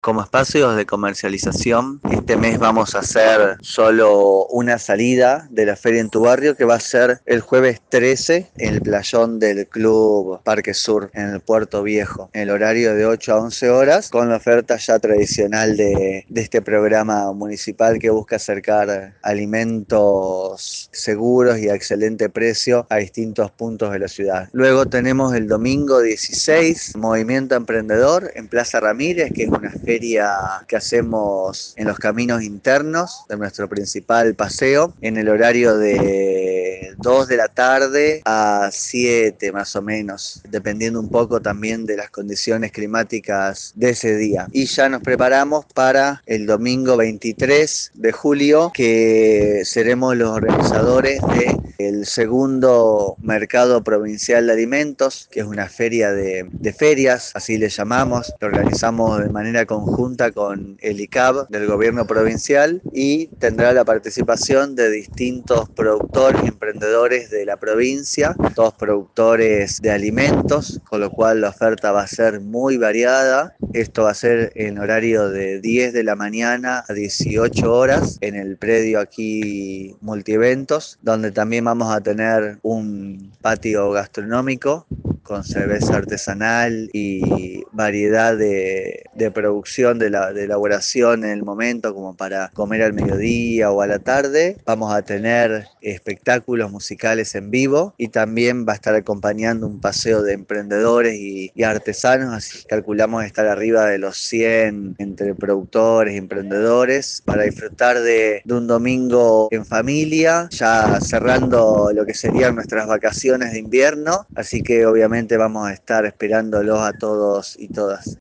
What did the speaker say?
Como espacios de comercialización, este mes vamos a hacer solo una salida de la feria en tu barrio, que va a ser el jueves 13 en el playón del Club Parque Sur, en el Puerto Viejo, en el horario de 8 a 11 horas, con la oferta ya tradicional de este programa municipal que busca acercar alimentos seguros y a excelente precio a distintos puntos de la ciudad. Luego tenemos el domingo 16, Movimiento Emprendedor en Plaza Ramírez, que es una feria que hacemos en los caminos internos de nuestro principal paseo, en el horario de 2 de la tarde a 7 más o menos, dependiendo un poco también de las condiciones climáticas de ese día. Y ya nos preparamos para el domingo 23 de julio, que seremos los organizadores del segundo Mercado Provincial de Alimentos, que es una feria de ferias, así le llamamos. Lo organizamos de manera conjunta con el ICAB del gobierno provincial y tendrá la participación de distintos productores y emprendedores de la provincia, todos productores de alimentos, con lo cual la oferta va a ser muy variada. Esto va a ser en horario de 10 de la mañana a 18 horas en el predio aquí Multieventos, donde también vamos a tener un patio gastronómico con cerveza artesanal y variedad de producción, de elaboración en el momento, como para comer al mediodía o a la tarde. Vamos a tener espectáculos musicales en vivo y también va a estar acompañando un paseo de emprendedores y artesanos, así calculamos estar arriba de los 100 entre productores y emprendedores para disfrutar de un domingo en familia, ya cerrando lo que serían nuestras vacaciones de invierno, así que obviamente vamos a estar esperándolos a todos y todas.